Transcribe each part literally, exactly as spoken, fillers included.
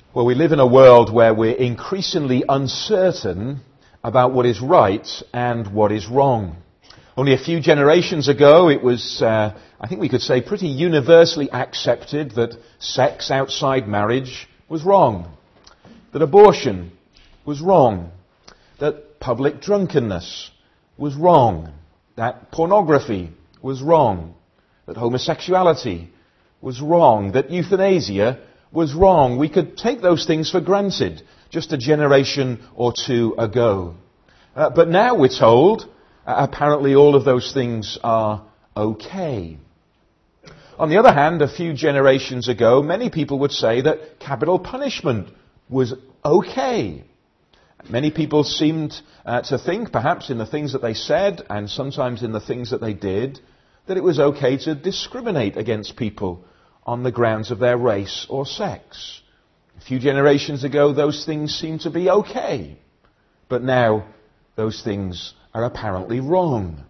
Well, we live in a world where we're increasingly uncertain about what is right and what is wrong. Only a few generations ago, it was, uh, I think we could say, pretty universally accepted that sex outside marriage was wrong, that abortion was wrong, that public drunkenness was wrong, that pornography was wrong, that homosexuality was wrong, that euthanasia was wrong. We could take those things for granted just a generation or two ago. Uh, but now we're told, uh, apparently all of those things are okay. On the other hand, a few generations ago, many people would say that capital punishment was okay. Many people seemed uh, to think, perhaps in the things that they said and sometimes in the things that they did, that it was okay to discriminate against people on the grounds of their race or sex. A few generations ago, those things seemed to be okay. But now, those things are apparently wrong.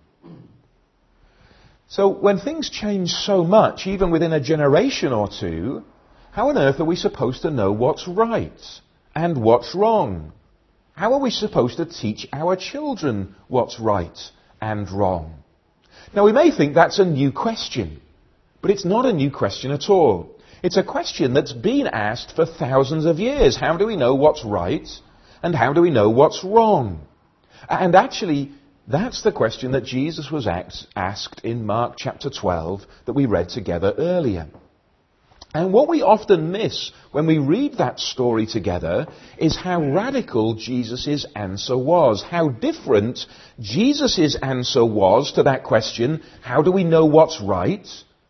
So, when things change so much, even within a generation or two, how on earth are we supposed to know what's right and what's wrong? How are we supposed to teach our children what's right and wrong? Now, we may think that's a new question. But it's not a new question at all. It's a question that's been asked for thousands of years. How do we know what's right and how do we know what's wrong? And actually, that's the question that Jesus was asked in Mark chapter twelve that we read together earlier. And what we often miss when we read that story together is how radical Jesus' answer was. How different Jesus' answer was to that question, how do we know what's right?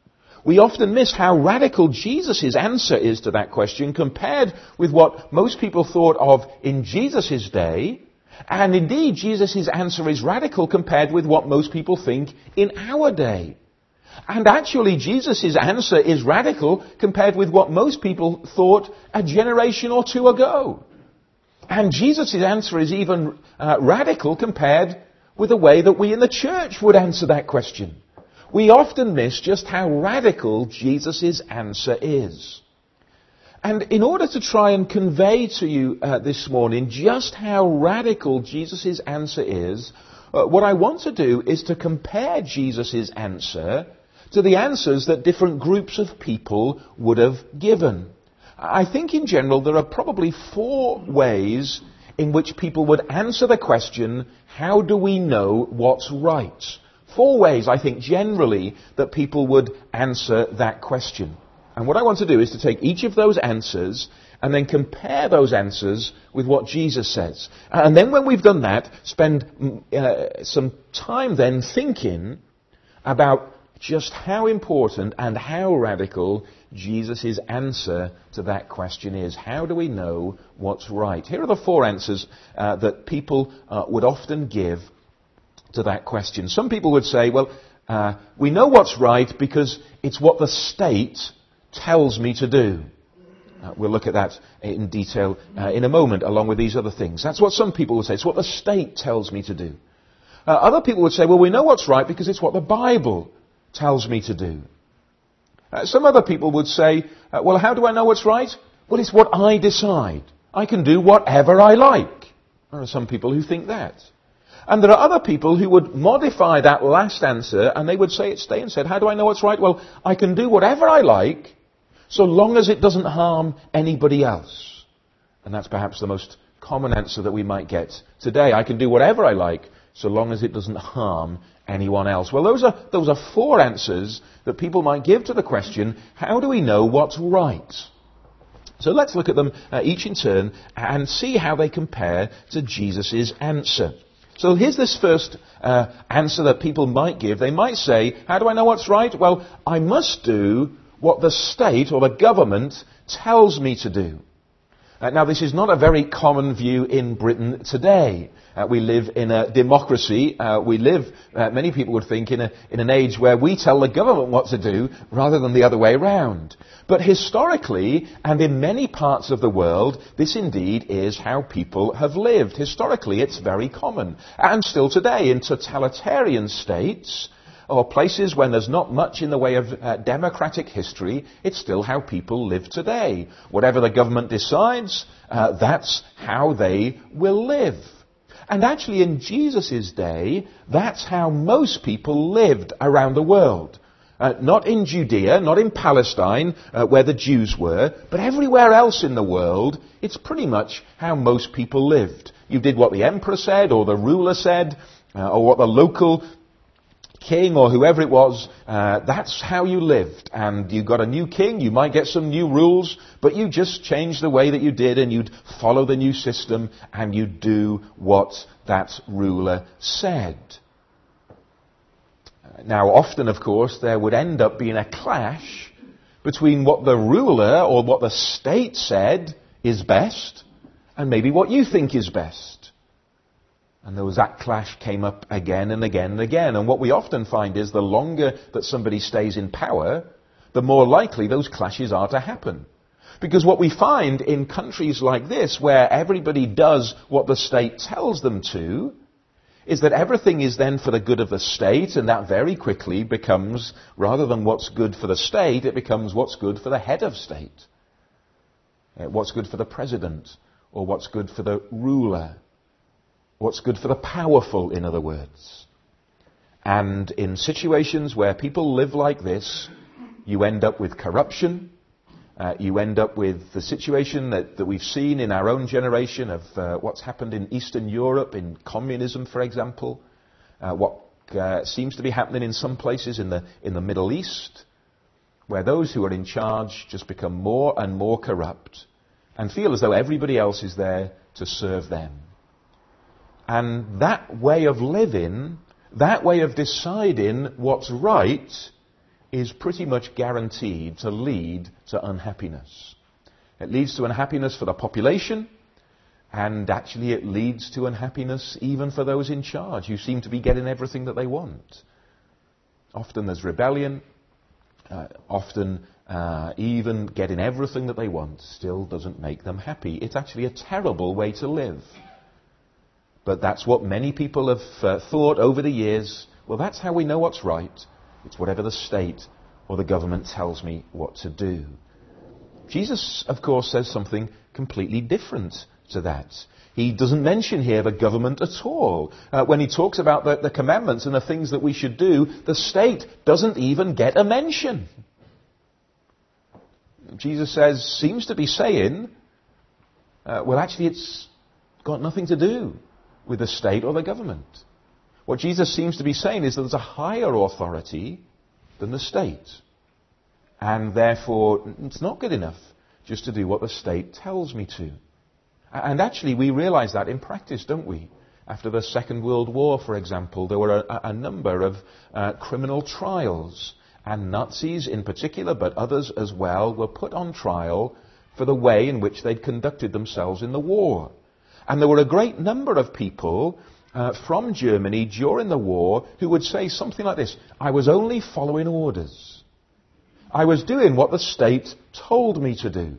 We often miss how radical Jesus' answer is to that question compared with what most people thought of in Jesus' day. And indeed, Jesus' answer is radical compared with what most people think in our day. And actually, Jesus' answer is radical compared with what most people thought a generation or two ago. And Jesus' answer is even uh, radical compared with the way that we in the church would answer that question. We often miss just how radical Jesus' answer is. And in order to try and convey to you uh, this morning just how radical Jesus' answer is, uh, what I want to do is to compare Jesus' answer to the answers that different groups of people would have given. I think in general there are probably four ways in which people would answer the question, how do we know what's right? Four ways, I think, generally, that people would answer that question. And what I want to do is to take each of those answers and then compare those answers with what Jesus says. And then when we've done that, spend uh, some time then thinking about just how important and how radical Jesus' answer to that question is. How do we know what's right? Here are the four answers uh, that people uh, would often give to that question. Some people would say, well, uh, we know what's right because it's what the state tells me to do. Uh, we'll look at that in detail uh, in a moment, along with these other things. That's what some people would say. It's what the state tells me to do. Uh, other people would say, well, we know what's right because it's what the Bible tells me to do. Uh, some other people would say, uh, well, how do I know what's right? Well, it's what I decide. I can do whatever I like. There are some people who think that. And there are other people who would modify that last answer and they would say it stay and said, how do I know what's right? Well, I can do whatever I like so long as it doesn't harm anybody else. And that's perhaps the most common answer that we might get today. I can do whatever I like so long as it doesn't harm anyone else. Well, those are, those are four answers that people might give to the question, how do we know what's right? So let's look at them uh, each in turn and see how they compare to Jesus' answer. So here's this first uh, answer that people might give. They might say, how do I know what's right? Well, I must do what the state or the government tells me to do. Uh, now, this is not a very common view in Britain today. Uh, we live in a democracy. Uh, we live, uh, many people would think, in, a, in an age where we tell the government what to do rather than the other way around. But historically, and in many parts of the world, this indeed is how people have lived. Historically, it's very common. And still today, in totalitarian states, or places when there's not much in the way of uh, democratic history, it's still how people live today. Whatever the government decides, uh, that's how they will live. And actually in Jesus' day, that's how most people lived around the world. Uh, not in Judea, not in Palestine, uh, where the Jews were, but everywhere else in the world, it's pretty much how most people lived. You did what the emperor said, or the ruler said, uh, or what the local king or whoever it was, uh, that's how you lived. And you got a new king, you might get some new rules, but you just changed the way that you did, and you'd follow the new system, and you'd do what that ruler said. Now, often, of course, there would end up being a clash between what the ruler or what the state said is best and maybe what you think is best. And there was that clash came up again and again and again. And what we often find is the longer that somebody stays in power, the more likely those clashes are to happen. Because what we find in countries like this, where everybody does what the state tells them to, is that everything is then for the good of the state, and that very quickly becomes, rather than what's good for the state, it becomes what's good for the head of state. What's good for the president, or what's good for the ruler. What's good for the powerful, in other words. And in situations where people live like this, you end up with corruption. Uh, you end up with the situation that, that we've seen in our own generation of uh, what's happened in Eastern Europe, in communism, for example, uh, what uh, seems to be happening in some places in the, in the Middle East, where those who are in charge just become more and more corrupt and feel as though everybody else is there to serve them. And that way of living, that way of deciding what's right, is pretty much guaranteed to lead to unhappiness. It leads to unhappiness for the population, and actually it leads to unhappiness even for those in charge who seem to be getting everything that they want. Often there's rebellion, uh, often uh, even getting everything that they want still doesn't make them happy. It's actually a terrible way to live. But that's what many people have uh, thought over the years. Well, that's how we know what's right. It's whatever the state or the government tells me what to do. Jesus, of course, says something completely different to that. He doesn't mention here the government at all. Uh, when he talks about the, the commandments and the things that we should do, the state doesn't even get a mention. Jesus says, seems to be saying, uh, well, actually, it's got nothing to do with the state or the government. What Jesus seems to be saying is that there's a higher authority than the state. And therefore, it's not good enough just to do what the state tells me to. And actually, we realize that in practice, don't we? After the Second World War, for example, there were a, a number of uh, criminal trials. And Nazis in particular, but others as well, were put on trial for the way in which they'd conducted themselves in the war. And there were a great number of people Uh, from Germany during the war who would say something like this: I was only following orders. I was doing what the state told me to do.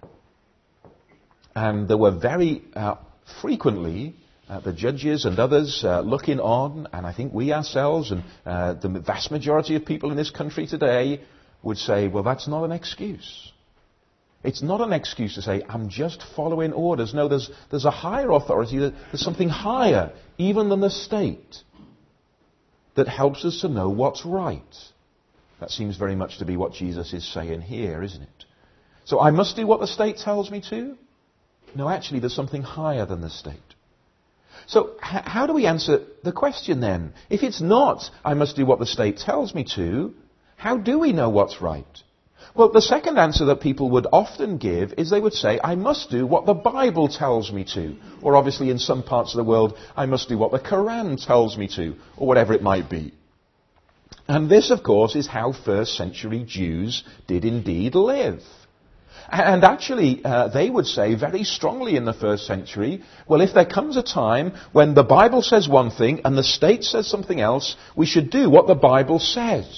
And there were very uh, frequently uh, the judges and others uh, looking on, and I think we ourselves and uh, the vast majority of people in this country today would say, well, that's not an excuse. It's not an excuse to say, I'm just following orders. No, there's, there's a higher authority, there's something higher, even than the state, that helps us to know what's right. That seems very much to be what Jesus is saying here, isn't it? So I must do what the state tells me to? No, actually, there's something higher than the state. So h- how do we answer the question then? If it's not, I must do what the state tells me to, how do we know what's right? Well, the second answer that people would often give is they would say, I must do what the Bible tells me to. Or obviously in some parts of the world, I must do what the Quran tells me to, or whatever it might be. And this, of course, is how first century Jews did indeed live. And actually, uh, they would say very strongly in the first century, well, if there comes a time when the Bible says one thing and the state says something else, we should do what the Bible says.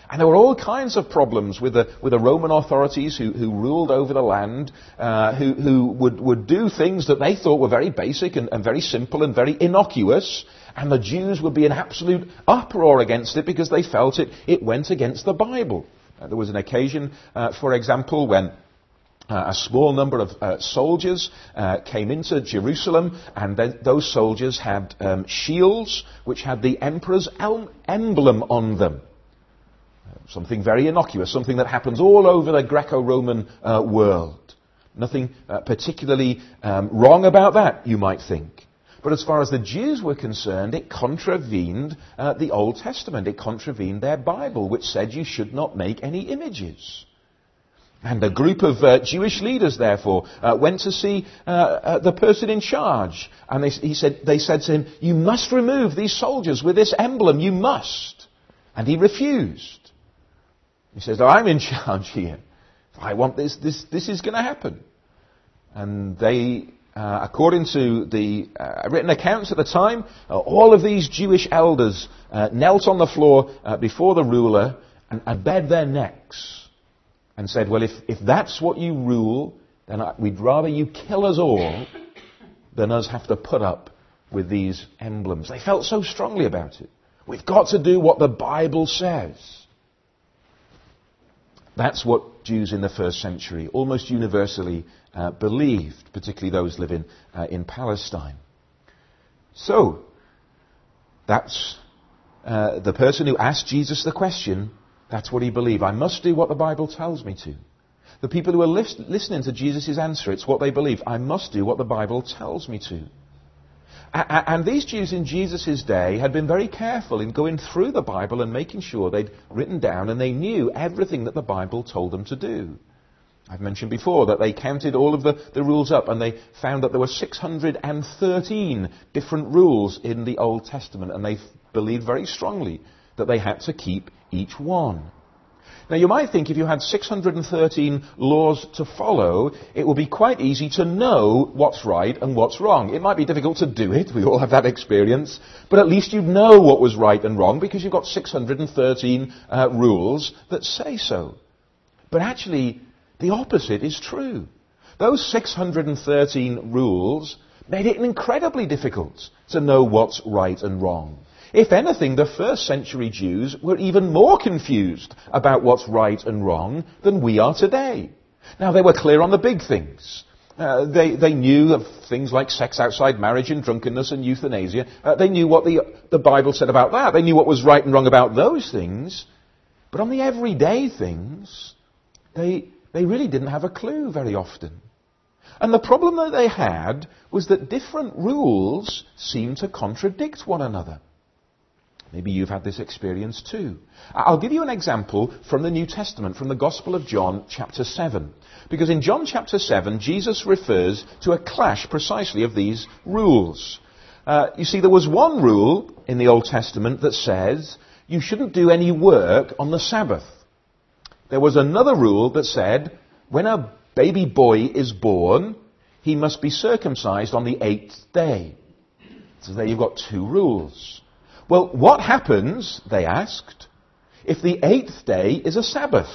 And there were all kinds of problems with the, with the Roman authorities who, who ruled over the land, uh, who, who would, would do things that they thought were very basic and, and very simple and very innocuous. And the Jews would be in absolute uproar against it because they felt it, it went against the Bible. Uh, there was an occasion, uh, for example, when Uh, a small number of uh, soldiers uh, came into Jerusalem, and th- those soldiers had um, shields which had the emperor's el- emblem on them. Uh, something very innocuous, something that happens all over the Greco-Roman uh, world. Nothing uh, particularly um, wrong about that, you might think. But as far as the Jews were concerned, it contravened uh, the Old Testament. It contravened their Bible, which said you should not make any images. And a group of uh, Jewish leaders, therefore, uh, went to see uh, uh, the person in charge. And they, he said, they said to him, you must remove these soldiers with this emblem, you must. And he refused. He says, oh, I'm in charge here. If I want this, this, this is going to happen. And they, uh, according to the uh, written accounts at the time, uh, all of these Jewish elders uh, knelt on the floor uh, before the ruler and, and bared their necks. And said, well, if, if that's what you rule, then I, we'd rather you kill us all than us have to put up with these emblems. They felt so strongly about it. We've got to do what the Bible says. That's what Jews in the first century almost universally uh, believed, particularly those living uh, in Palestine. So, that's uh, the person who asked Jesus the question. That's what he believed. I must do what the Bible tells me to. The people who are lis- listening to Jesus' answer, it's what they believe. I must do what the Bible tells me to. A- a- and these Jews in Jesus' day had been very careful in going through the Bible and making sure they'd written down and they knew everything that the Bible told them to do. I've mentioned before that they counted all of the, the rules up and they found that there were six hundred thirteen different rules in the Old Testament, and they f- believed very strongly that they had to keep each one. Now you might think if you had six hundred thirteen laws to follow, it would be quite easy to know what's right and what's wrong. It might be difficult to do it, we all have that experience, but at least you'd know what was right and wrong because you've got six hundred thirteen uh, rules that say so. But actually, the opposite is true. Those six hundred thirteen rules made it incredibly difficult to know what's right and wrong. If anything, the first century Jews were even more confused about what's right and wrong than we are today. Now, they were clear on the big things. Uh, they, they knew of things like sex outside marriage and drunkenness and euthanasia. Uh, they knew what the, the Bible said about that. They knew what was right and wrong about those things. But on the everyday things, they, they really didn't have a clue very often. And the problem that they had was that different rules seemed to contradict one another. Maybe you've had this experience too. I'll give you an example from the New Testament, from the Gospel of John, chapter seven. Because in John chapter seven, Jesus refers to a clash precisely of these rules. Uh, you see, there was one rule in the Old Testament that says you shouldn't do any work on the Sabbath. There was another rule that said when a baby boy is born, he must be circumcised on the eighth day. So there you've got two rules. Well, what happens, they asked, if the eighth day is a Sabbath?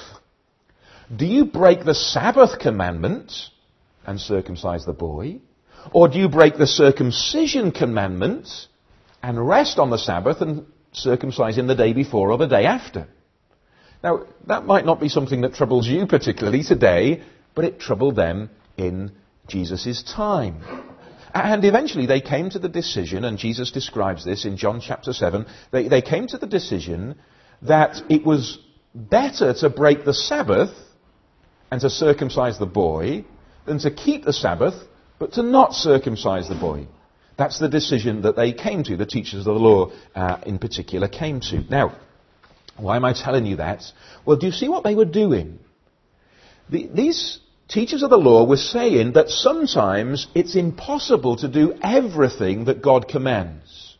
Do you break the Sabbath commandment and circumcise the boy? Or do you break the circumcision commandment and rest on the Sabbath and circumcise him the day before or the day after? Now, that might not be something that troubles you particularly today, but it troubled them in Jesus' time. And eventually they came to the decision, and Jesus describes this in John chapter seven, they, they came to the decision that it was better to break the Sabbath and to circumcise the boy than to keep the Sabbath but to not circumcise the boy. That's the decision that they came to, the teachers of the law uh, in particular came to. Now, why am I telling you that? Well, do you see what they were doing? The, these teachers of the law were saying that sometimes it's impossible to do everything that God commands.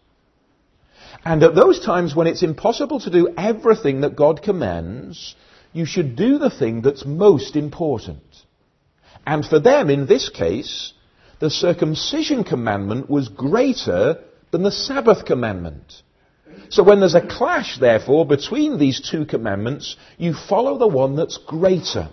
And at those times when it's impossible to do everything that God commands, you should do the thing that's most important. And for them, in this case, the circumcision commandment was greater than the Sabbath commandment. So when there's a clash, therefore, between these two commandments, you follow the one that's greater.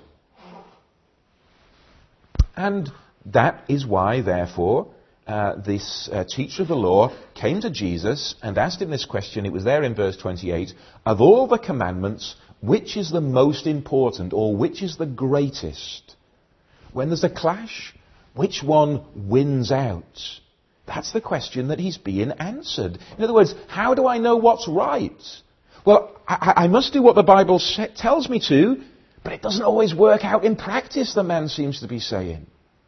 And that is why, therefore, uh, this uh, teacher of the law came to Jesus and asked him this question. It was there in verse twenty-eight. Of all the commandments, which is the most important, or which is the greatest? When there's a clash, which one wins out? That's the question that he's being answered. In other words, how do I know what's right? Well, I, I must do what the Bible sa- tells me to, but it doesn't always work out in practice, the man seems to be saying.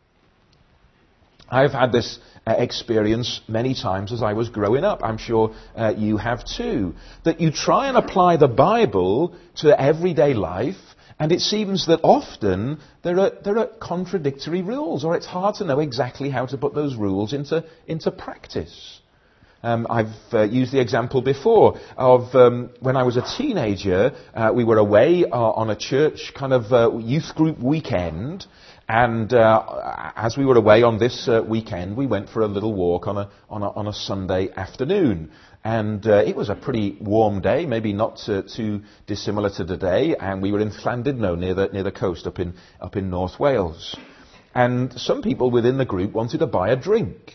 I've had this uh, experience many times as I was growing up. I'm sure uh, you have too. That you try and apply the Bible to everyday life, and it seems that often there are, there are contradictory rules, or it's hard to know exactly how to put those rules into, into practice. Um, I've uh, used the example before of um, when I was a teenager, uh, we were away uh, on a church kind of uh, youth group weekend, and uh, as we were away on this uh, weekend, we went for a little walk on a, on a, on a Sunday afternoon. And uh, it was a pretty warm day, maybe not uh, too dissimilar to today, and we were in Llandudno, near the, near the coast up in, up in North Wales. And some people within the group wanted to buy a drink.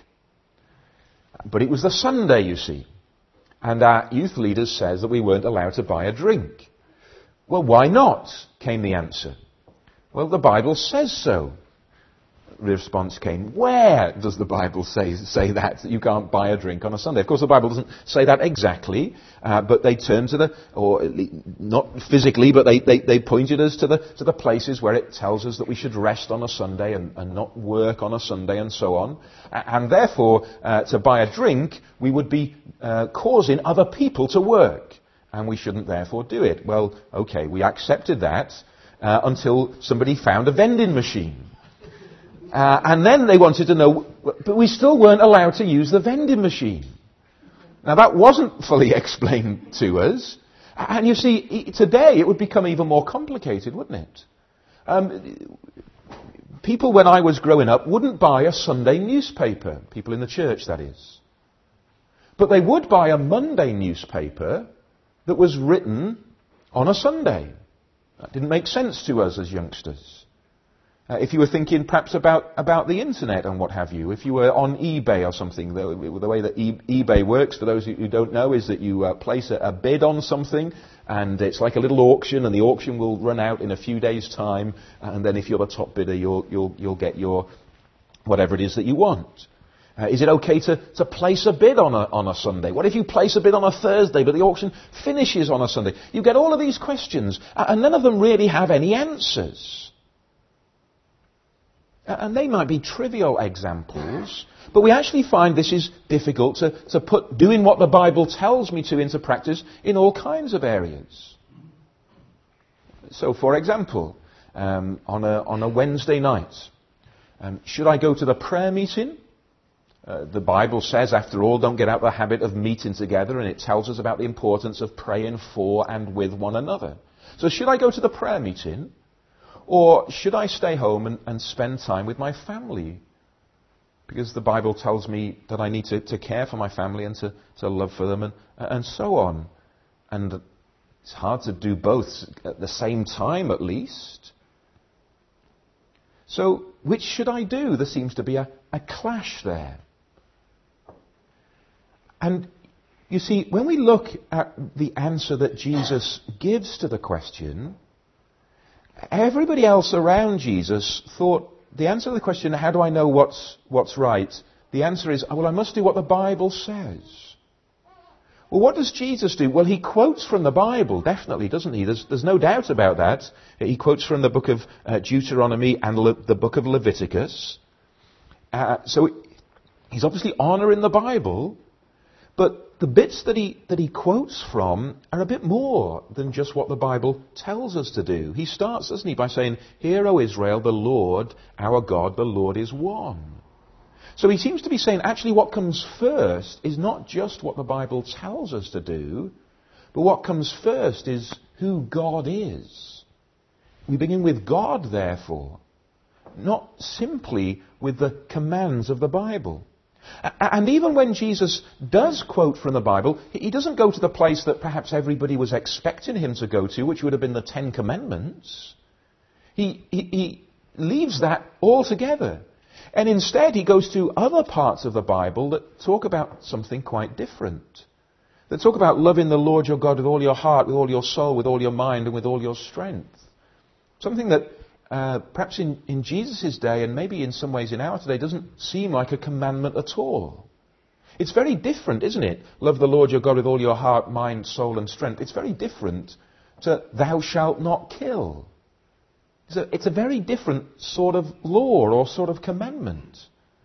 But it was the Sunday, you see. And our youth leader says that we weren't allowed to buy a drink. Well, why not? Came the answer. Well, the Bible says so. The response came, where does the Bible say, say that, that you can't buy a drink on a Sunday? Of course, the Bible doesn't say that exactly, uh, but they turn to the, or not physically, but they, they, they pointed us to the, to the places where it tells us that we should rest on a Sunday and, and not work on a Sunday and so on. And therefore, uh, to buy a drink, we would be uh, causing other people to work, and we shouldn't therefore do it. Well, okay, we accepted that uh, until somebody found a vending machine. Uh, and then they wanted to know, but we still weren't allowed to use the vending machine. Now that wasn't fully explained to us. And you see, today it would become even more complicated, wouldn't it? Um, people when I was growing up wouldn't buy a Sunday newspaper. People in the church, that is. But they would buy a Monday newspaper that was written on a Sunday. That didn't make sense to us as youngsters. Uh, if you were thinking perhaps about, about the internet and what have you, if you were on eBay or something, the, the way that e- eBay works, for those who, who don't know, is that you uh, place a, a bid on something, and it's like a little auction, and the auction will run out in a few days' time, and then if you're the top bidder, you'll, you'll, you'll get your whatever it is that you want. Uh, is it okay to, to place a bid on a, on a Sunday? What if you place a bid on a Thursday, but the auction finishes on a Sunday? You get all of these questions, and none of them really have any answers. And they might be trivial examples, but we actually find this is difficult to, to put doing what the Bible tells me to into practice in all kinds of areas. So, for example, um, on a on a Wednesday night, um, should I go to the prayer meeting? Uh, the Bible says, after all, don't get out the habit of meeting together, and it tells us about the importance of praying for and with one another. So, should I go to the prayer meeting? Or should I stay home and, and spend time with my family? Because the Bible tells me that I need to, to care for my family and to, to love for them and, and so on. And it's hard to do both at the same time, at least. So, which should I do? There seems to be a, a clash there. And you see, when we look at the answer that Jesus gives to the question, everybody else around Jesus thought the answer to the question, how do I know what's, what's right? The answer is, well, I must do what the Bible says. Well, what does Jesus do? Well, he quotes from the Bible, definitely, doesn't he? There's, there's no doubt about that. He quotes from the book of uh, Deuteronomy and Le- the book of Leviticus. Uh, so he's obviously honouring the Bible, but the bits that he that he quotes from are a bit more than just what the Bible tells us to do. He starts, doesn't he, by saying, "Hear, O Israel, the Lord, our God, the Lord is one." So he seems to be saying, actually, what comes first is not just what the Bible tells us to do, but what comes first is who God is. We begin with God, therefore, not simply with the commands of the Bible. And even when Jesus does quote from the Bible, he doesn't go to the place that perhaps everybody was expecting him to go to, which would have been the Ten Commandments. He, he, he leaves that altogether. And instead he goes to other parts of the Bible that talk about something quite different. That talk about loving the Lord your God with all your heart, with all your soul, with all your mind, and with all your strength. Something that uh, perhaps in, in Jesus' day, and maybe in some ways in our today, doesn't seem like a commandment at all. It's very different, isn't it? Love the Lord your God with all your heart, mind, soul, and strength. It's very different to thou shalt not kill. It's a, it's a very different sort of law or sort of commandment.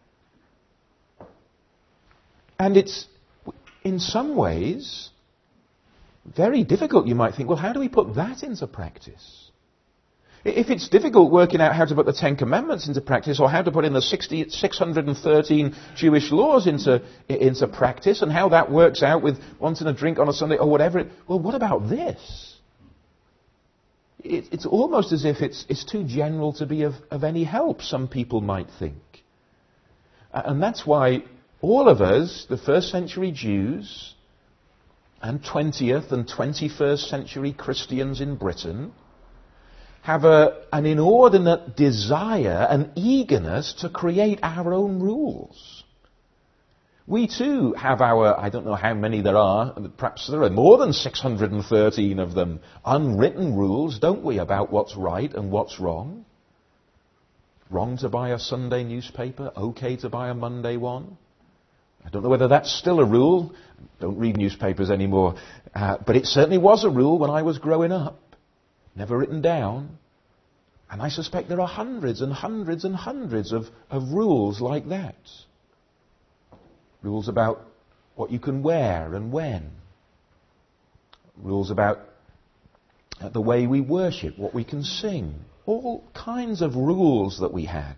And it's, in some ways, very difficult. You might think, well, how do we put that into practice? If it's difficult working out how to put the Ten Commandments into practice, or how to put in the six hundred thirteen Jewish laws into, into practice, and how that works out with wanting a drink on a Sunday, or whatever, well, what about this? It, it's almost as if it's, it's too general to be of, of any help, some people might think. And that's why all of us, the first century Jews, and twentieth and twenty-first century Christians in Britain, have a, an inordinate desire and eagerness to create our own rules. We too have our, I don't know how many there are, perhaps there are more than six hundred thirteen of them, unwritten rules, don't we, about what's right and what's wrong? Wrong to buy a Sunday newspaper, okay to buy a Monday one. I don't know whether that's still a rule. I don't read newspapers anymore. Uh, but it certainly was a rule when I was growing up. Never written down. And I suspect there are hundreds and hundreds and hundreds of, of rules like that. Rules about what you can wear and when. Rules about uh, the way we worship, what we can sing. All kinds of rules that we had.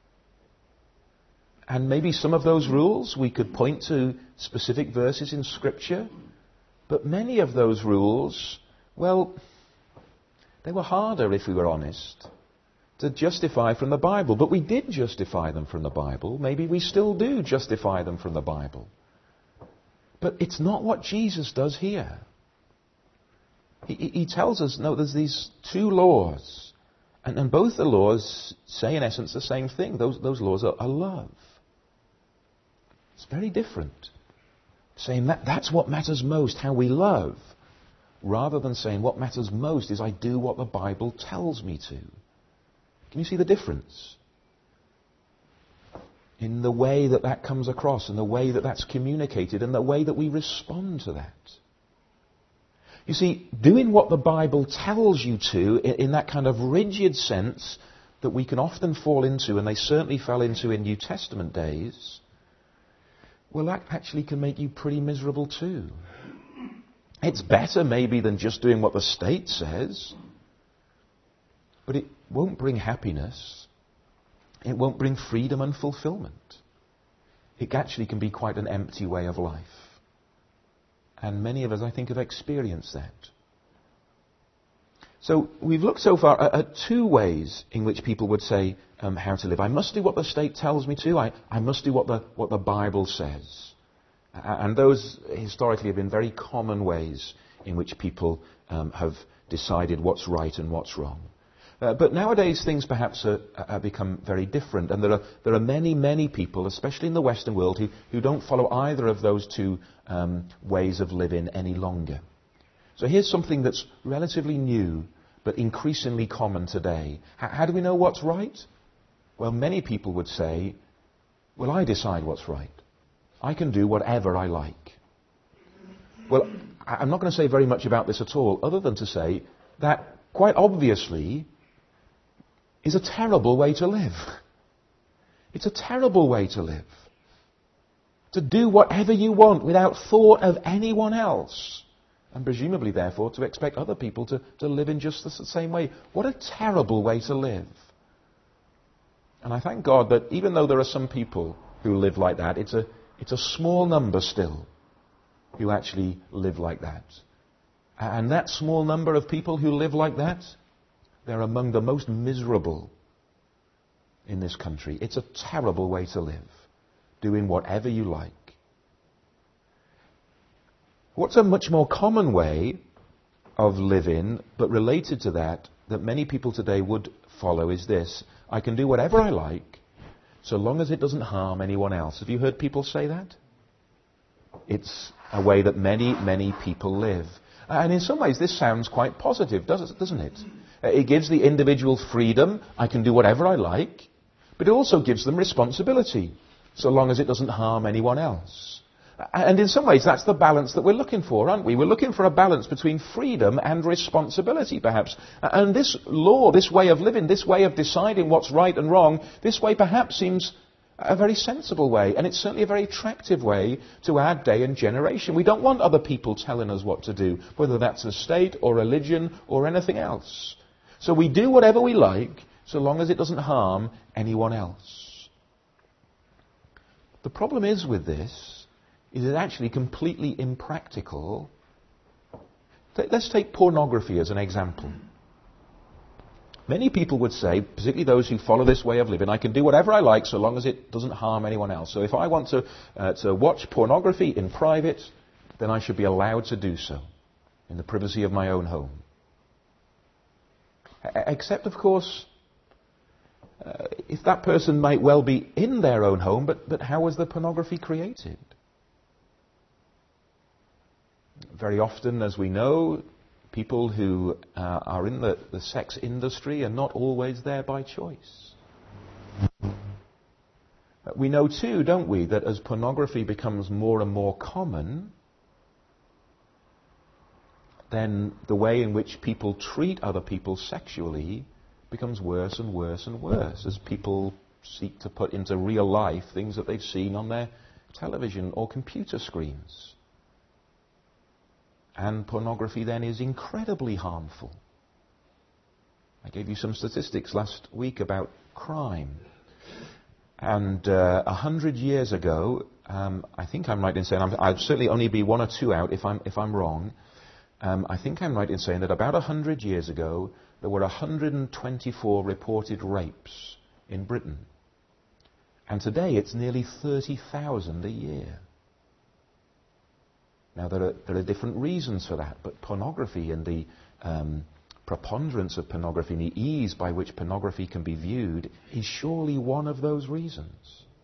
And maybe some of those rules we could point to specific verses in Scripture. But many of those rules, well, they were harder, if we were honest, to justify from the Bible. But we did justify them from the Bible. Maybe we still do justify them from the Bible. But it's not what Jesus does here. He, he tells us, no, there's these two laws. And, and both the laws say, in essence, the same thing. Those, those laws are, are love. It's very different. Saying that that's what matters most, how we love. Rather than saying what matters most is I do what the Bible tells me to. Can you see the difference? In the way that that comes across, and the way that that's communicated, and the way that we respond to that. You see, doing what the Bible tells you to, in, in that kind of rigid sense that we can often fall into, and they certainly fell into in New Testament days, well, that actually can make you pretty miserable too. It's better maybe than just doing what the state says, but it won't bring happiness. It won't bring freedom and fulfillment. It actually can be quite an empty way of life. And many of us, I think, have experienced that. So we've looked so far at, at two ways in which people would say um, how to live. I must do what the state tells me to. I, I must do what the, what the Bible says. And those historically have been very common ways in which people um, have decided what's right and what's wrong. Uh, but nowadays things perhaps are, are become very different, and there are there are many, many people, especially in the Western world, who, who don't follow either of those two um, ways of living any longer. So here's something that's relatively new, but increasingly common today. H- how do we know what's right? Well, many people would say, well, I decide what's right. I can do whatever I like. Well, I'm not going to say very much about this at all, other than to say that, quite obviously, is a terrible way to live. It's a terrible way to live. To do whatever you want without thought of anyone else. And presumably, therefore, to expect other people to, to live in just the same way. What a terrible way to live. And I thank God that even though there are some people who live like that, it's a It's a small number still who actually live like that. And that small number of people who live like that, they're among the most miserable in this country. It's a terrible way to live. doing whatever you like. What's a much more common way of living, but related to that, that many people today would follow is this: I can do whatever I like, so long as it doesn't harm anyone else. Have you heard people say that? It's a way that many, many people live. And in some ways this sounds quite positive, doesn't it? It gives the individual freedom. I can do whatever I like. But it also gives them responsibility, so long as it doesn't harm anyone else. And in some ways that's the balance that we're looking for, aren't we? We're looking for a balance between freedom and responsibility, perhaps. And this law, this way of living, this way of deciding what's right and wrong, this way perhaps seems a very sensible way, and it's certainly a very attractive way to our day and generation. We don't want other people telling us what to do, whether that's the state or religion or anything else. So we do whatever we like, so long as it doesn't harm anyone else. The problem is with this, is it's actually completely impractical. Let's take pornography as an example. Many people would say, particularly those who follow this way of living, I can do whatever I like so long as it doesn't harm anyone else. So if I want to, uh, to watch pornography in private, then I should be allowed to do so in the privacy of my own home. Except, of course, uh, if that person might well be in their own home, but, but how was the pornography created? Very often, as we know, people who uh, are in the, the sex industry are not always there by choice. We know too, don't we, that as pornography becomes more and more common, then the way in which people treat other people sexually becomes worse and worse and worse as people seek to put into real life things that they've seen on their television or computer screens. And pornography then is incredibly harmful. I gave you some statistics last week about crime. And uh, a hundred years ago, um, I think I'm right in saying, I'm, I'll certainly only be one or two out if I'm, if I'm wrong, um, I think I'm right in saying that about a hundred years ago, there were one hundred twenty-four reported rapes in Britain. And today it's nearly thirty thousand a year. Now, there are, there are different reasons for that, but pornography and the um, preponderance of pornography and the ease by which pornography can be viewed is surely one of those reasons.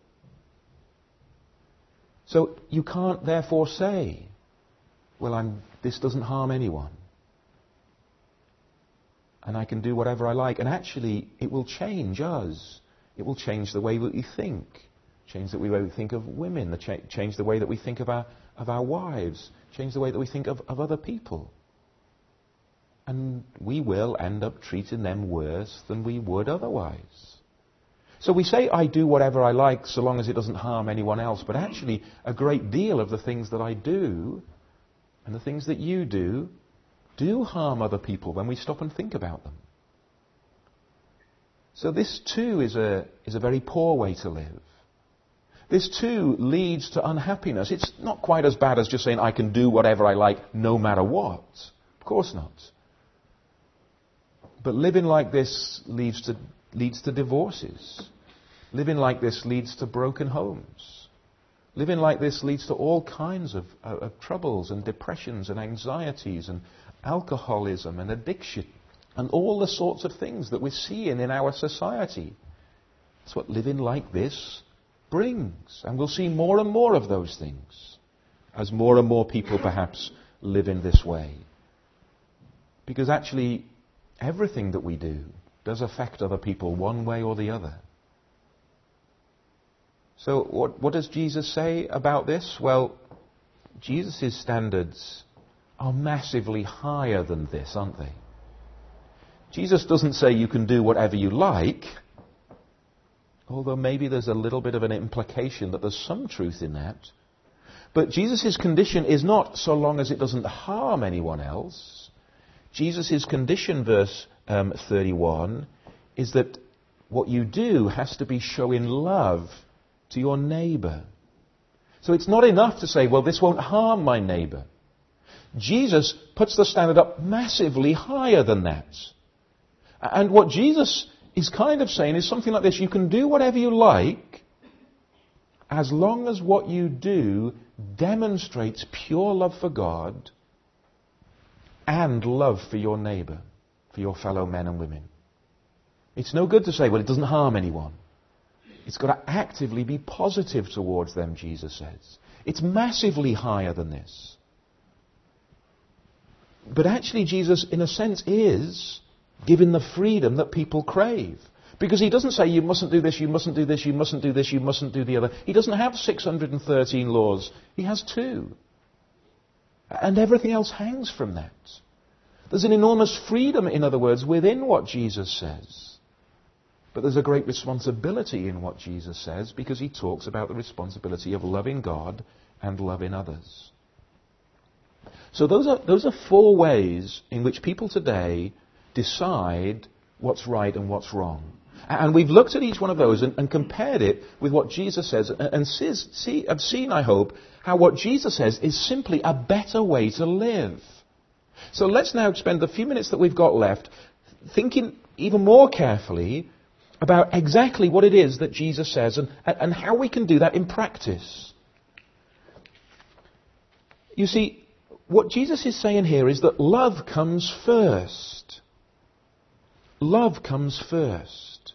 So you can't therefore say, well, I'm, this doesn't harm anyone, and I can do whatever I like. And actually, it will change us. It will change the way that we think, change the way we think of women, the cha- change the way that we think of our of our wives, change the way that we think of, of other people. And we will end up treating them worse than we would otherwise. So we say, I do whatever I like so long as it doesn't harm anyone else, but actually a great deal of the things that I do and the things that you do do harm other people when we stop and think about them. So this too is a, is a very poor way to live. This too leads to unhappiness. It's not quite as bad as just saying I can do whatever I like no matter what. Of course not. But living like this leads to, leads to divorces. Living like this leads to broken homes. Living like this leads to all kinds of, uh, of troubles and depressions and anxieties and alcoholism and addiction and all the sorts of things that we're seeing in our society. That's what living like this brings. And we'll see more and more of those things as more and more people perhaps live in this way. Because actually everything that we do does affect other people one way or the other. So what, what does Jesus say about this? Well, Jesus' standards are massively higher than this, aren't they? Jesus doesn't say you can do whatever you like, although maybe there's a little bit of an implication that there's some truth in that. But Jesus' condition is not so long as it doesn't harm anyone else. Jesus' condition, verse um, thirty-one, is that what you do has to be showing love to your neighbour. So it's not enough to say, well, this won't harm my neighbour. Jesus puts the standard up massively higher than that. And what Jesus is kind of saying is something like this: you can do whatever you like as long as what you do demonstrates pure love for God and love for your neighbour, for your fellow men and women. It's no good to say, well, it doesn't harm anyone. It's got to actively be positive towards them, Jesus says. It's massively higher than this. But actually, Jesus, in a sense, is giving the freedom that people crave. Because he doesn't say, you mustn't do this, you mustn't do this, you mustn't do this, you mustn't do the other. He doesn't have six hundred thirteen laws. He has two. And everything else hangs from that. There's an enormous freedom, in other words, within what Jesus says. But there's a great responsibility in what Jesus says, because he talks about the responsibility of loving God and loving others. So those are, those are four ways in which people today decide what's right and what's wrong. And we've looked at each one of those and, and compared it with what Jesus says, and, and sees, see, have seen, I hope, how what Jesus says is simply a better way to live. So let's now spend the few minutes that we've got left thinking even more carefully about exactly what it is that Jesus says and, and how we can do that in practice. You see, what Jesus is saying here is that love comes first. Love comes first.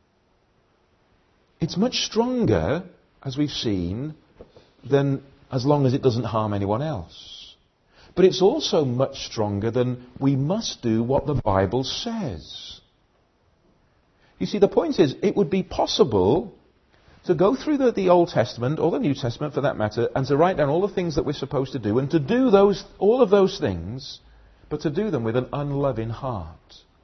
It's much stronger, as we've seen, than as long as it doesn't harm anyone else. But it's also much stronger than we must do what the Bible says. You see, the point is, it would be possible to go through the, the Old Testament, or the New Testament for that matter, and to write down all the things that we're supposed to do, and to do those, all of those things, but to do them with an unloving heart.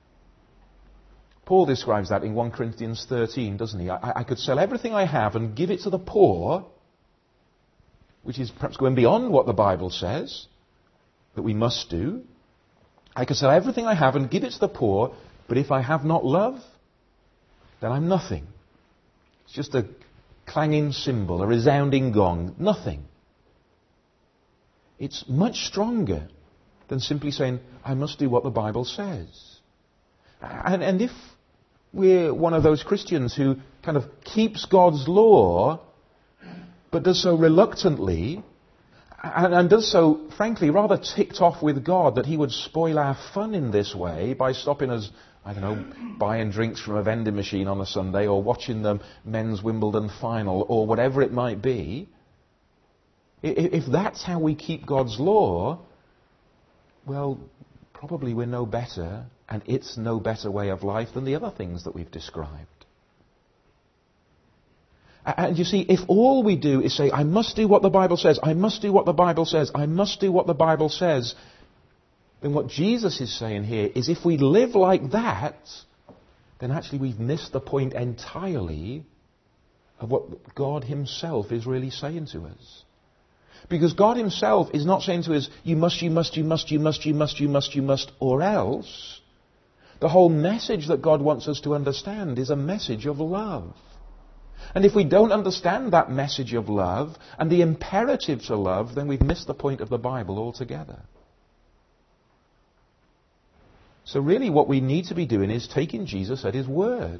Paul describes that in First Corinthians thirteen, doesn't he? I, I could sell everything I have and give it to the poor, which is perhaps going beyond what the Bible says that we must do. I could sell everything I have and give it to the poor, but if I have not love, then I'm nothing. It's just a clanging cymbal, a resounding gong, nothing. It's much stronger than simply saying, I must do what the Bible says. And, and if we're one of those Christians who kind of keeps God's law, but does so reluctantly, and, and does so, frankly, rather ticked off with God that he would spoil our fun in this way by stopping us, I don't know, buying drinks from a vending machine on a Sunday, or watching the men's Wimbledon final, or whatever it might be, if that's how we keep God's law, well, probably we're no better, and it's no better way of life than the other things that we've described. And you see, if all we do is say, I must do what the Bible says, I must do what the Bible says, I must do what the Bible says, then what Jesus is saying here is if we live like that, then actually we've missed the point entirely of what God himself is really saying to us. Because God himself is not saying to us, you must, you must, you must, you must, you must, you must, you must, or else. The whole message that God wants us to understand is a message of love. And if we don't understand that message of love and the imperative to love, then we've missed the point of the Bible altogether. So really what we need to be doing is taking Jesus at his word.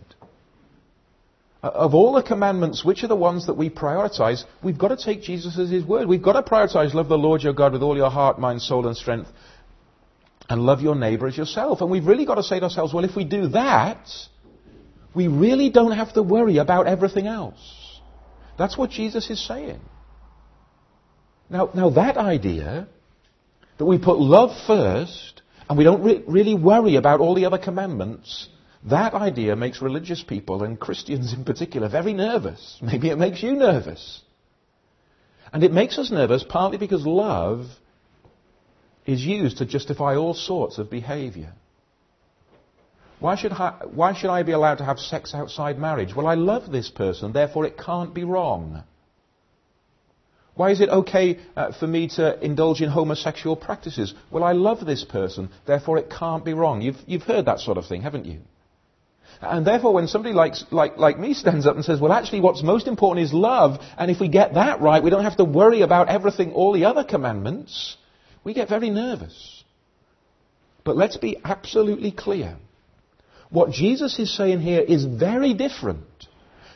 Of all the commandments, which are the ones that we prioritize? We've got to take Jesus as his word. We've got to prioritize love the Lord your God with all your heart, mind, soul and strength, and love your neighbour as yourself. And we've really got to say to ourselves, well, if we do that, we really don't have to worry about everything else. That's what Jesus is saying. Now, now that idea, that we put love first, and we don't re- really worry about all the other commandments, that idea makes religious people, and Christians in particular, very nervous. Maybe it makes you nervous. And it makes us nervous partly because love is used to justify all sorts of behaviour. Why should I, why should I be allowed to have sex outside marriage? Well, I love this person, therefore it can't be wrong. Why is it okay uh, for me to indulge in homosexual practices? Well, I love this person, therefore it can't be wrong. You've, you've heard that sort of thing, haven't you? And therefore, when somebody likes, like, like me stands up and says, well, actually what's most important is love, and if we get that right, we don't have to worry about everything, all the other commandments, we get very nervous. But let's be absolutely clear. What Jesus is saying here is very different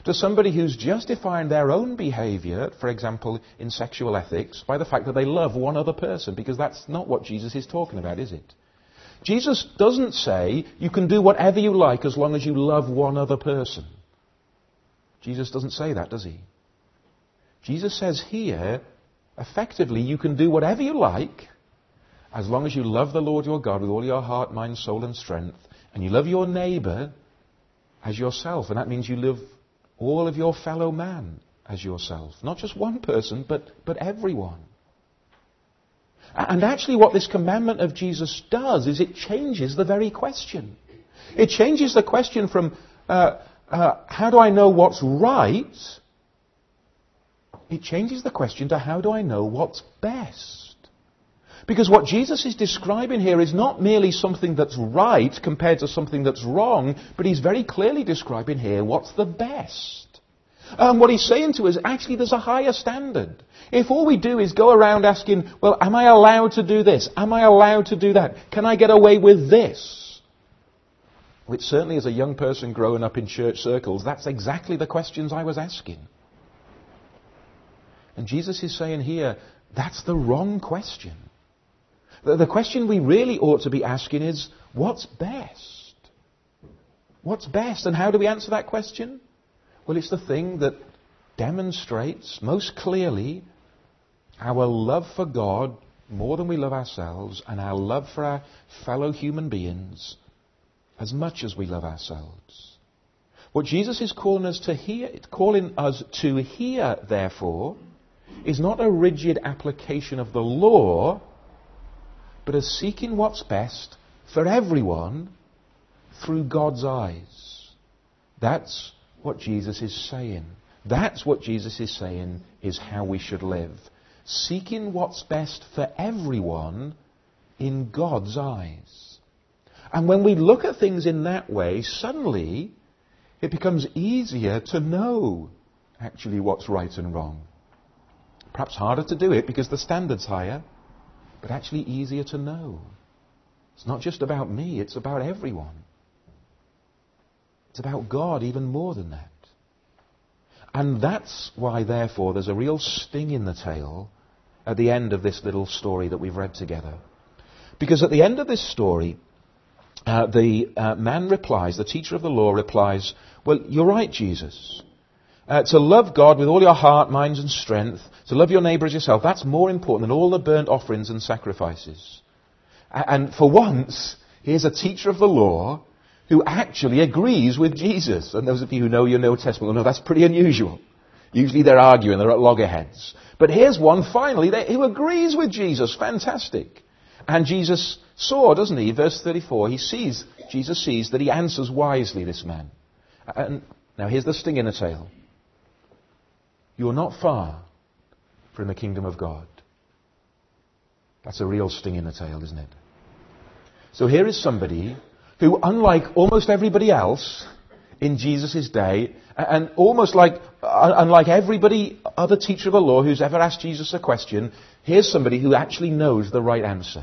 to somebody who's justifying their own behavior, for example, in sexual ethics, by the fact that they love one other person, because that's not what Jesus is talking about, is it? Jesus doesn't say you can do whatever you like as long as you love one other person. Jesus doesn't say that, does he? Jesus says here, effectively, you can do whatever you like as long as you love the Lord your God with all your heart, mind, soul and strength, and you love your neighbour as yourself. And that means you love all of your fellow man as yourself. Not just one person, but, but everyone. And actually what this commandment of Jesus does is it changes the very question. It changes the question from, uh, uh, how do I know what's right? It changes the question to how do I know what's best? Because what Jesus is describing here is not merely something that's right compared to something that's wrong, but he's very clearly describing here what's the best. And what he's saying to us, actually there's a higher standard. If all we do is go around asking, well, am I allowed to do this? Am I allowed to do that? Can I get away with this? Which certainly as a young person growing up in church circles, that's exactly the questions I was asking. And Jesus is saying here, that's the wrong question. The, the question we really ought to be asking is, what's best? What's best? And how do we answer that question? Well, it's the thing that demonstrates most clearly our love for God more than we love ourselves, and our love for our fellow human beings as much as we love ourselves. What Jesus is calling us to hear, calling us to hear, therefore, is not a rigid application of the law, but a seeking what's best for everyone through God's eyes. That's what Jesus is saying. That's what Jesus is saying is how we should live. Seeking what's best for everyone in God's eyes. And when we look at things in that way, suddenly it becomes easier to know actually what's right and wrong. Perhaps harder to do it because the standard's higher, but actually easier to know. It's not just about me, it's about everyone. It's about God even more than that. And that's why, therefore, there's a real sting in the tail at the end of this little story that we've read together. Because at the end of this story, uh, the uh, man replies, the teacher of the law replies, well, you're right, Jesus. Uh, to love God with all your heart, mind and strength, to love your neighbour as yourself, that's more important than all the burnt offerings and sacrifices. And for once, here's a teacher of the law who actually agrees with Jesus. And those of you who know your New Testament will know that's pretty unusual. Usually they're arguing, they're at loggerheads. But here's one finally who agrees with Jesus. Fantastic. And Jesus saw, doesn't he? Verse thirty-four, he sees, Jesus sees that he answers wisely, this man. And now here's the sting in the tail. You're not far from the kingdom of God. That's a real sting in the tail, isn't it? So here is somebody who, unlike almost everybody else in Jesus' day, and almost like, uh, unlike everybody other teacher of the law who's ever asked Jesus a question, here's somebody who actually knows the right answer.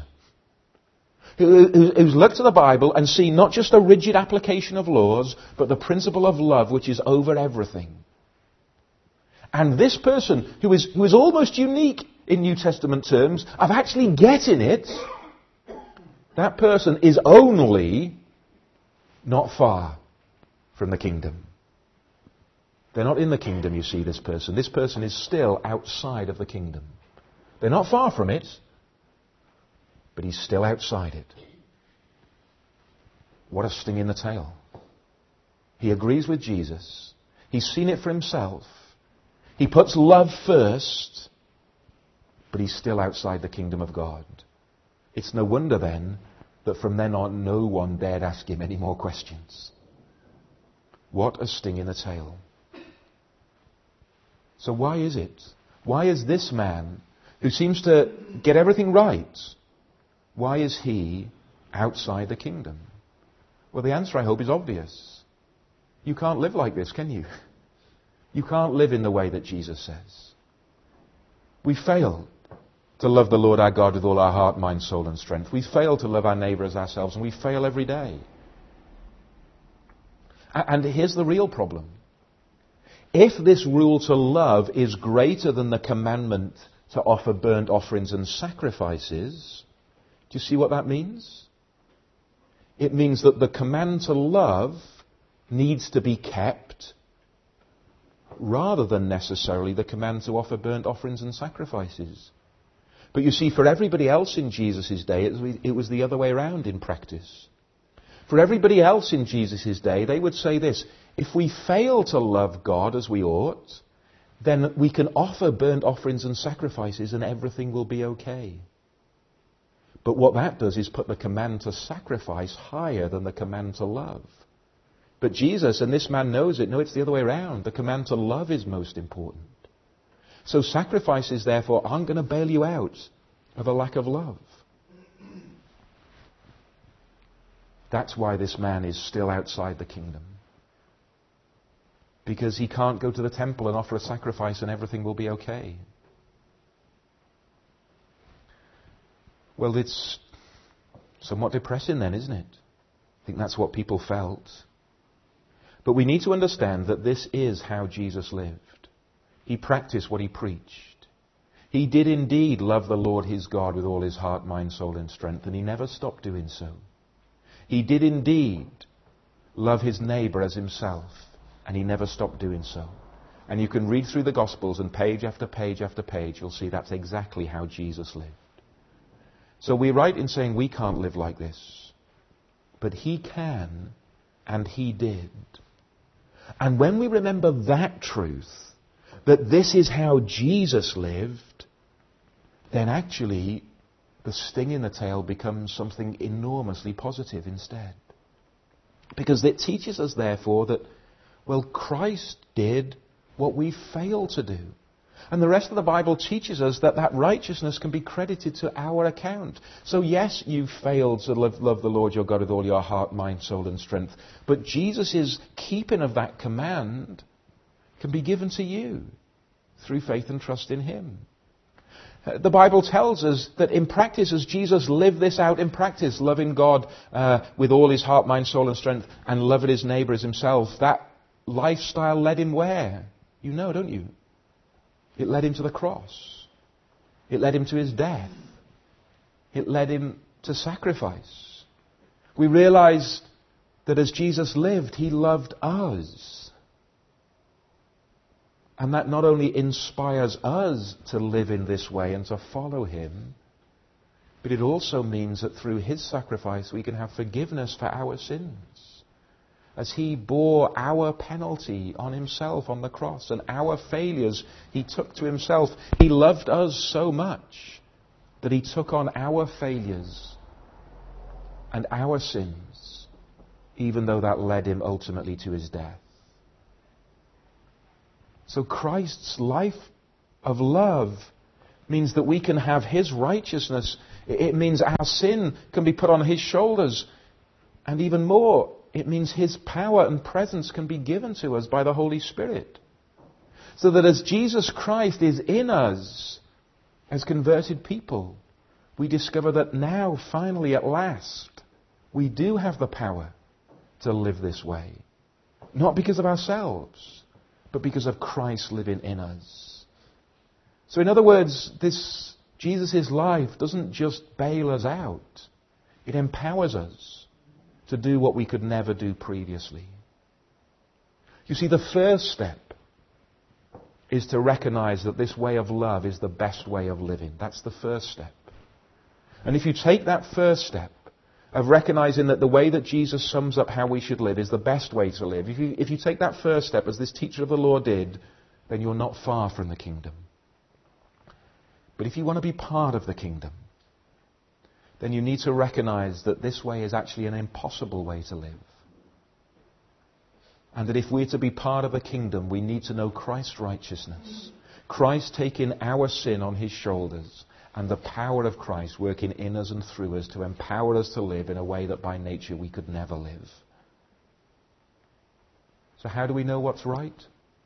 Who, who, who's looked at the Bible and seen not just a rigid application of laws, but the principle of love which is over everything. And this person, who is, who is almost unique in New Testament terms, of actually getting it, that person is only not far from the kingdom. They're not in the kingdom, you see, this person. This person is still outside of the kingdom. They're not far from it, but he's still outside it. What a sting in the tail. He agrees with Jesus. He's seen it for himself. He puts love first, but he's still outside the kingdom of God. It's no wonder then that from then on no one dared ask him any more questions. What a sting in the tail. So why is it? Why is this man, who seems to get everything right, why is he outside the kingdom? Well, the answer, I hope, is obvious. You can't live like this, can you? You can't live in the way that Jesus says. We fail to love the Lord our God with all our heart, mind, soul and strength. We fail to love our neighbour as ourselves, and we fail every day. And here's the real problem. if this rule to love is greater than the commandment to offer burnt offerings and sacrifices, do you see what that means? It means that the command to love needs to be kept rather than necessarily the command to offer burnt offerings and sacrifices. But you see, for everybody else in Jesus' day, it was the other way around in practice. For everybody else in Jesus' day, they would say this: if we fail to love God as we ought, then we can offer burnt offerings and sacrifices and everything will be okay. But what that does is put the command to sacrifice higher than the command to love. But Jesus, and this man knows it, no, it's the other way around. The command to love is most important. So sacrifices, therefore, aren't going to bail you out of a lack of love. That's why this man is still outside the kingdom. Because he can't go to the temple and offer a sacrifice and everything will be okay. Well, it's somewhat depressing then, isn't it? I think that's what people felt. But we need to understand that this is how Jesus lived. He practiced what he preached. He did indeed love the Lord his God with all his heart, mind, soul, and strength, and he never stopped doing so. He did indeed love his neighbour as himself, and he never stopped doing so. And you can read through the Gospels, and page after page after page, you'll see that's exactly how Jesus lived. So we're right in saying we can't live like this. But he can, and he did. And when we remember that truth, that this is how Jesus lived, then actually the sting in the tail becomes something enormously positive instead. Because it teaches us, therefore, that, well, Christ did what we fail to do. And the rest of the Bible teaches us that that righteousness can be credited to our account. So yes, you failed to love, love the Lord your God with all your heart, mind, soul, and strength. But Jesus' keeping of that command can be given to you through faith and trust in him. The Bible tells us that in practice, as Jesus lived this out in practice, loving God uh, with all his heart, mind, soul, and strength, and loving his neighbour as himself, that lifestyle led him where? You know, don't you? It led him to the cross. It led him to his death. It led him to sacrifice. We realize that as Jesus lived, he loved us. And that not only inspires us to live in this way and to follow him, but it also means that through his sacrifice we can have forgiveness for our sins. As he bore our penalty on himself on the cross and our failures he took to himself. He loved us so much that he took on our failures and our sins, even though that led him ultimately to his death. So Christ's life of love means that we can have his righteousness. It means our sin can be put on his shoulders. And even more, it means his power and presence can be given to us by the Holy Spirit. So that as Jesus Christ is in us, as converted people, we discover that now, finally, at last, we do have the power to live this way. Not because of ourselves, but because of Christ living in us. So in other words, this Jesus' life doesn't just bail us out. It empowers us to do what we could never do previously. You see, the first step is to recognize that this way of love is the best way of living. That's the first step. And if you take that first step of recognizing that the way that Jesus sums up how we should live is the best way to live, if you, if you take that first step as this teacher of the law did, then you're not far from the kingdom. But if you want to be part of the kingdom, then you need to recognize that this way is actually an impossible way to live. And that if we're to be part of the kingdom, we need to know Christ's righteousness. Christ taking our sin on his shoulders, and the power of Christ working in us and through us to empower us to live in a way that by nature we could never live. So how do we know what's right?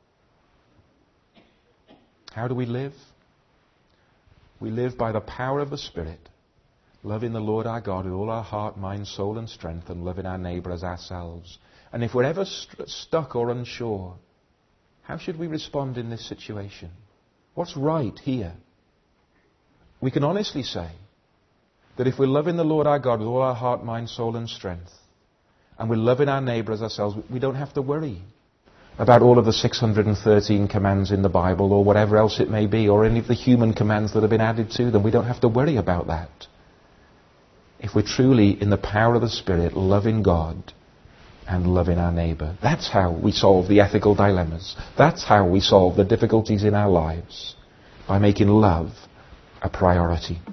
How do we live? We live by the power of the Spirit, loving the Lord our God with all our heart, mind, soul, and strength, and loving our neighbour as ourselves. And if we're ever st- stuck or unsure, How should we respond in this situation? What's right here? We can honestly say that if we're loving the Lord our God with all our heart, mind, soul and strength, and we're loving our neighbour as ourselves, we don't have to worry about all of the six hundred thirteen commands in the Bible or whatever else it may be, or any of the human commands that have been added to them. We don't have to worry about that. If we're truly, in the power of the Spirit, loving God and loving our neighbour. That's how we solve the ethical dilemmas. That's how we solve the difficulties in our lives. By making love a priority.